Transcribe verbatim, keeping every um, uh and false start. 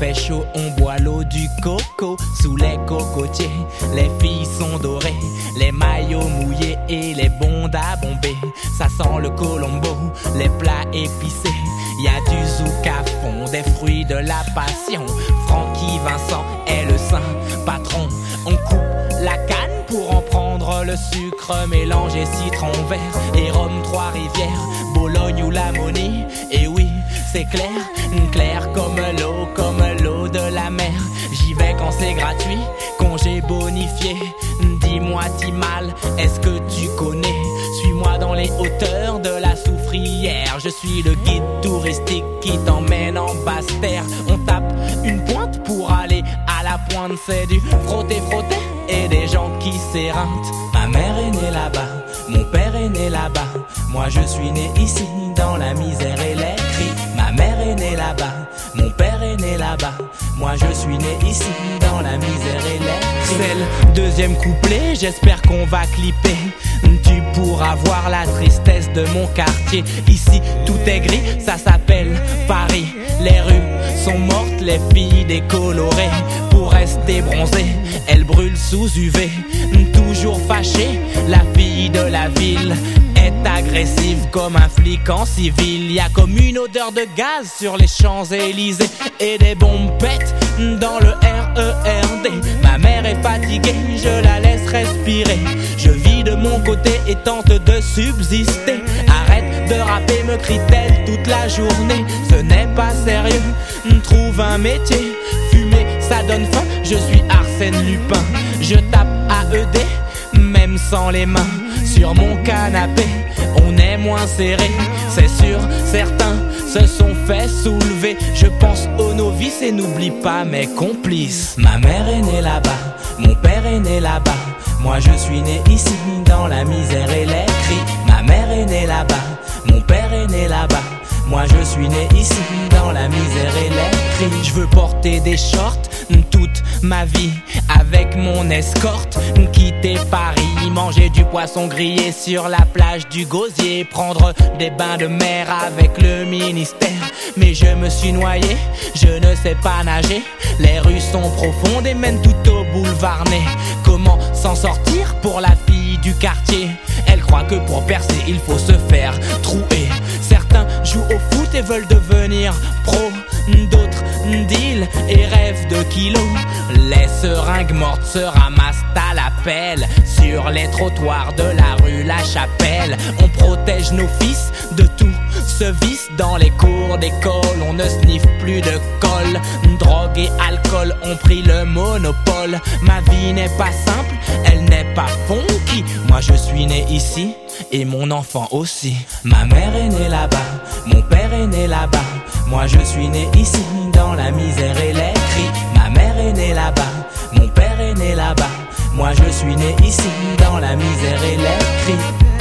fait chaud, on boit l'eau du coco. Sous les cocotiers, les filles sont dorées, les maillots mouillés et les bondes à bomber. Ça sent le colombo, les plats épicés. Y a du zouk à fond, des fruits de la passion. Francky Vincent est le saint patron. On coupe la canne pour en prendre le sucre, mélanger citron vert et rhum Trois-Rivières, Bologne ou la Monnie. Et oui, c'est clair, clair comme l'eau, comme l'eau de la mer. J'y vais quand c'est gratuit, congé bonifié. Dis-moi Timal, est-ce que tu connais? Suis-moi dans les hauteurs de la Soufrière. Je suis le guide touristique qui t'emmène en basse terre. On tape une pointe pour aller à la pointe. C'est du frotter-frotter et des gens qui s'éreintent. Ma mère est née là-bas, mon père est né là-bas. Moi je suis né ici dans la misère et les cris. Ma mère est née là-bas, mon père est né là-bas. Moi je suis né ici dans la misère et les cris. C'est le deuxième couplet, j'espère qu'on va clipper. Tu pourras voir la tristesse de mon quartier. Ici tout est gris, ça s'appelle Paris. Les rues sont mortes, les filles décolorées. Pour rester bronzées, elles brûlent sous U V. Toujours fâchée, la fille de la ville est agressive comme un flic en civil. Y a comme une odeur de gaz sur les Champs-Élysées et des bombes pètent dans le R E R D. Ma mère est fatiguée, je la laisse respirer. Je vis de mon côté et tente de subsister. Arrête de rapper, me crie-t-elle toute la journée. Ce n'est pas sérieux, trouve un métier. Fumer, ça donne faim, je suis Arsène Lupin. Je tape A E D, même sans les mains. Sur mon canapé, on est moins serré. C'est sûr, certains se sont fait soulever. Je pense aux novices et n'oublie pas mes complices. Ma mère est née là-bas, mon père est né là-bas. Moi je suis né ici dans la misère et les cris. Ma mère est née là-bas, mon père est né là-bas. Moi je suis né ici dans la misère et les cris. Je veux porter des shorts toute ma vie avec mon escorte, quitter Paris, manger du poisson grillé sur la plage du Gosier, prendre des bains de mer avec le ministère. Mais je me suis noyé, je ne sais pas nager. Les rues sont profondes et mènent tout au boulevard Ney. Comment s'en sortir pour la fille du quartier? Elle croit que pour percer il faut se faire trouer. Certains jouent au foot et veulent devenir pro. D'autres deal et rêvent de kilos. Les seringues mortes se ramassent à la pelle sur les trottoirs de la rue La Chapelle. On protège nos fils de tout ce vice. Dans les cours d'école on ne sniffe plus de colle. Drogue et alcool ont pris le monopole. Ma vie n'est pas simple, elle n'est pas funky. Moi je suis né ici et mon enfant aussi. Ma mère est née là-bas, mon père est né là-bas. Moi je suis né ici dans la misère et les cris. Ma mère est née là-bas, mon père est né là-bas. Moi je suis né ici dans la misère et les cris.